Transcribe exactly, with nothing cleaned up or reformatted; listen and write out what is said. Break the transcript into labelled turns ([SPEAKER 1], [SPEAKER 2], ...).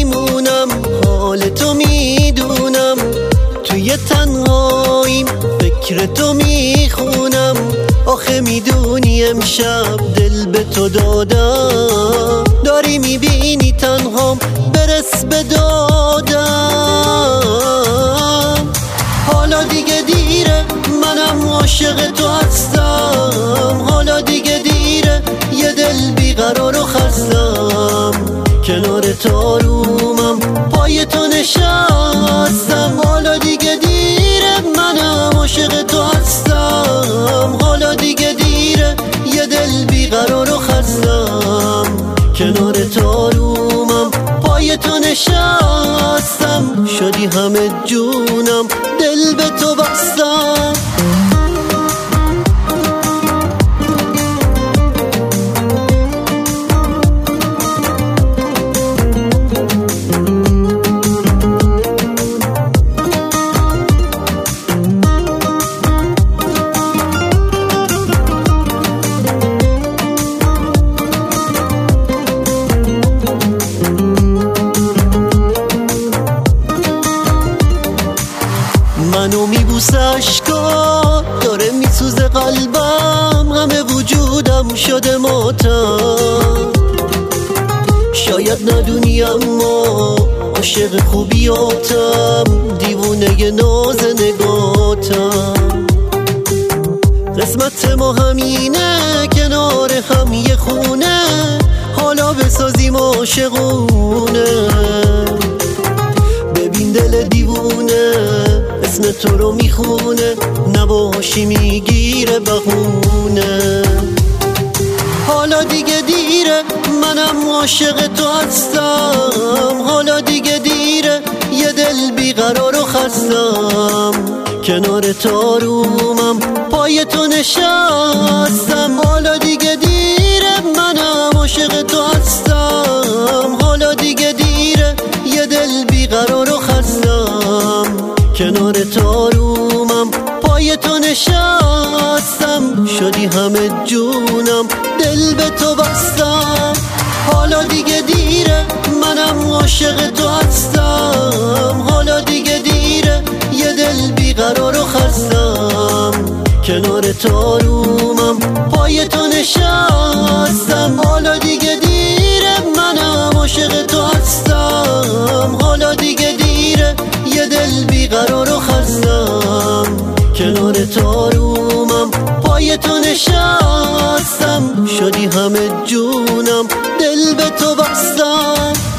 [SPEAKER 1] میمونم، حال تو میدونم، توی تنهاییم فکر تو میخونم. آخه میدونی امشب دل به تو دادم، داری میبینی تنهام برس به دادم. حالا دیگه دیره، منم عاشق تو هستم. حالا دیگه دیره، یه دل بیقرار و خستم. کنار تو رومم، پای تو نشستم. حالا دیگه دیره، منم عاشق تو هستم. حالا دیگه دیره، یه دل بیقرار و خستم. کنار تو رومم، پای تو نشستم. شدی همه جونم، دل به تو بستم. منو میبوسه اشکا، داره میسوزه قلبم، همه وجودم شده ماتم. شاید ندونی اما عاشق خوبیاتم، دیوونه ناز نگاتم. قسمت ما همینه، کنار هم یه خونه، حالا بسازیم عاشقونه. ببین دل دیوونه اسم تو رو میخونه، نباشی میگیره بهونه. حالا دیگه دیره، منم عاشق تو هستم. حالا دیگه دیره، یه دل بیقرار و خستم. کنار تو رومم، پای تو نشستم. حالا دیگه دیره، منم عاشق تو هستم. حالا دیگه دیره، یه دل بیقرار و خستم. کنار تو رومم، پای تو نشستم. شدی همه جونم، دل به تو بستم. حالا دیگه دیره، منم عاشق تو هستم. حالا دیگه دیره، یه دل بیقرار و خستم. کنار تو رومم، پای تو نشستم. حالا دیگه دیره، منم عاشق تو هستم. حالا دیگه دیره، یه دل بیقرار و خستم. کنار تو رومم، پای تو نشستم. شدی همه جونم، دل به تو بستم.